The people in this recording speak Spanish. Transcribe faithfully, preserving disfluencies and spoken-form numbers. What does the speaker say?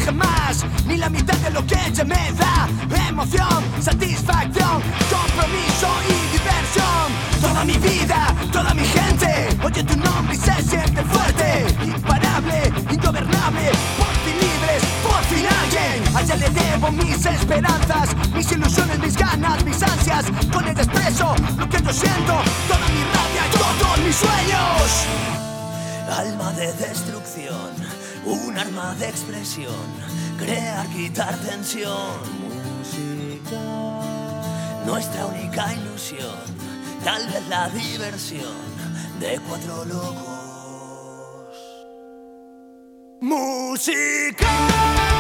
jamás, ni la mitad de lo que ella me da. Emoción, satisfacción, compromiso y diversión. Toda mi vida, toda mi gente oye tu nombre y se siente fuerte. Imparable, ingobernable, por fin libres, por fin alguien. A ella le debo mis esperanzas, mis ilusiones, mis ganas, mis ansias. Con ella expreso lo que yo siento, toda mi rabia y todos mis sueños. Alma de destrucción, un arma de expresión, crear, quitar tensión. Música, nuestra única ilusión, tal vez la diversión de cuatro locos. Música.